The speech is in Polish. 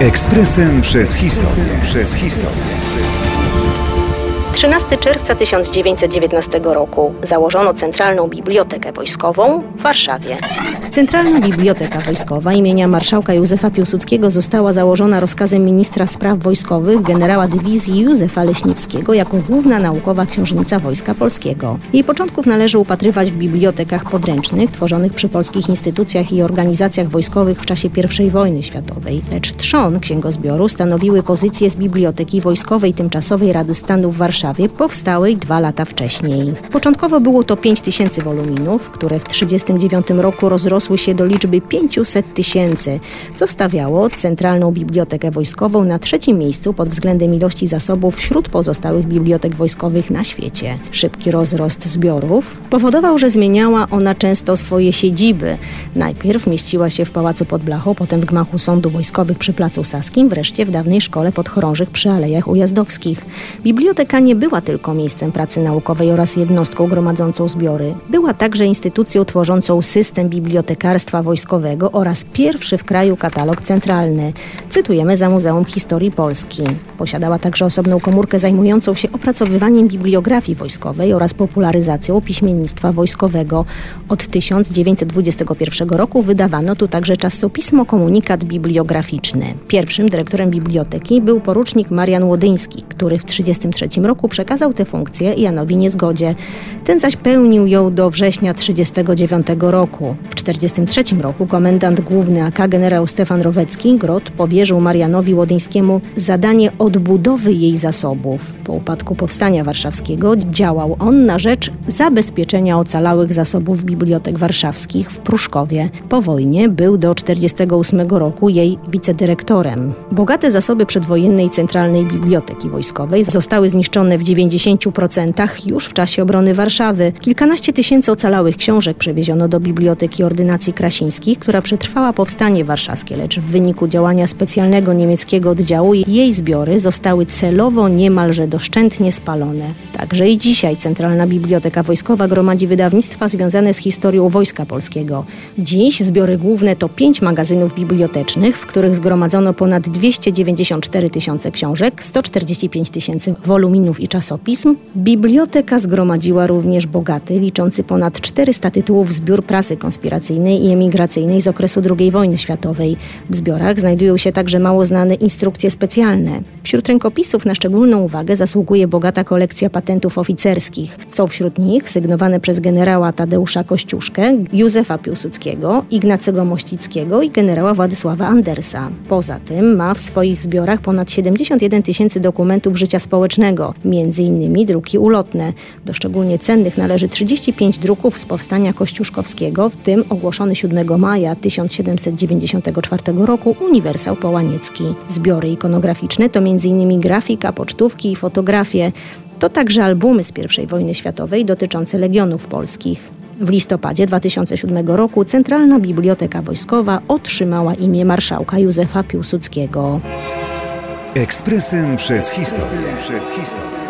Ekspresem przez historię. 13 czerwca 1919 roku założono Centralną Bibliotekę Wojskową w Warszawie. Centralna Biblioteka Wojskowa imienia marszałka Józefa Piłsudskiego została założona rozkazem ministra spraw wojskowych generała dywizji Józefa Leśniewskiego jako główna naukowa książnica Wojska Polskiego. Jej początków należy upatrywać w bibliotekach podręcznych tworzonych przy polskich instytucjach i organizacjach wojskowych w czasie I wojny światowej. Lecz trzon księgozbioru stanowiły pozycje z Biblioteki Wojskowej Tymczasowej Rady Stanu w Warszawie, powstałej 2 lata wcześniej. Początkowo było to 5000 woluminów, które w 1939 roku rozrosły się do liczby 500 000, co stawiało Centralną Bibliotekę Wojskową na 3. miejscu pod względem ilości zasobów wśród pozostałych bibliotek wojskowych na świecie. Szybki rozrost zbiorów powodował, że zmieniała ona często swoje siedziby. Najpierw mieściła się w Pałacu pod Blachą, potem w gmachu Sądu Wojskowych przy Placu Saskim, wreszcie w dawnej Szkole Podchorążych przy Alejach Ujazdowskich. Biblioteka nie była tylko miejscem pracy naukowej oraz jednostką gromadzącą zbiory. Była także instytucją tworzącą system bibliotekarstwa wojskowego oraz pierwszy w kraju katalog centralny. Cytujemy za Muzeum Historii Polski. Posiadała także osobną komórkę zajmującą się opracowywaniem bibliografii wojskowej oraz popularyzacją piśmiennictwa wojskowego. Od 1921 roku wydawano tu także czasopismo Komunikat Bibliograficzny. Pierwszym dyrektorem biblioteki był porucznik Marian Łodyński, który w 1933 roku przekazał tę funkcję Janowi Niezgodzie. Ten zaś pełnił ją do września 1939 roku. W 1943 roku komendant główny AK generał Stefan Rowecki Grot powierzył Marianowi Łodyńskiemu zadanie odbudowy jej zasobów. Po upadku Powstania Warszawskiego działał on na rzecz zabezpieczenia ocalałych zasobów bibliotek warszawskich w Pruszkowie. Po wojnie był do 1948 roku jej wicedyrektorem. Bogate zasoby przedwojennej Centralnej Biblioteki Wojskowej zostały zniszczone w 90% już w czasie obrony Warszawy. Kilkanaście tysięcy ocalałych książek przewieziono do Biblioteki Ordynacji Krasińskich, która przetrwała powstanie warszawskie, lecz w wyniku działania specjalnego niemieckiego oddziału jej zbiory zostały celowo niemalże doszczętnie spalone. Także i dzisiaj Centralna Biblioteka Wojskowa gromadzi wydawnictwa związane z historią Wojska Polskiego. Dziś zbiory główne to 5 magazynów bibliotecznych, w których zgromadzono ponad 294 000 książek, 145 000 woluminów i czasopism. Biblioteka zgromadziła również bogaty, liczący ponad 400 tytułów zbiór prasy konspiracyjnej i emigracyjnej z okresu II wojny światowej. W zbiorach znajdują się także mało znane instrukcje specjalne. Wśród rękopisów na szczególną uwagę zasługuje bogata kolekcja patentów oficerskich. Są wśród nich sygnowane przez generała Tadeusza Kościuszkę, Józefa Piłsudskiego, Ignacego Mościckiego i generała Władysława Andersa. Poza tym ma w swoich zbiorach ponad 71 000 dokumentów życia społecznego, m.in. druki ulotne. Do szczególnie cennych należy 35 druków z powstania kościuszkowskiego, w tym ogłoszony 7 maja 1794 roku Uniwersał Połaniecki. Zbiory ikonograficzne to m.in. grafika, pocztówki i fotografie. To także albumy z I wojny światowej dotyczące legionów polskich. W listopadzie 2007 roku Centralna Biblioteka Wojskowa otrzymała imię marszałka Józefa Piłsudskiego. Ekspresem przez historię.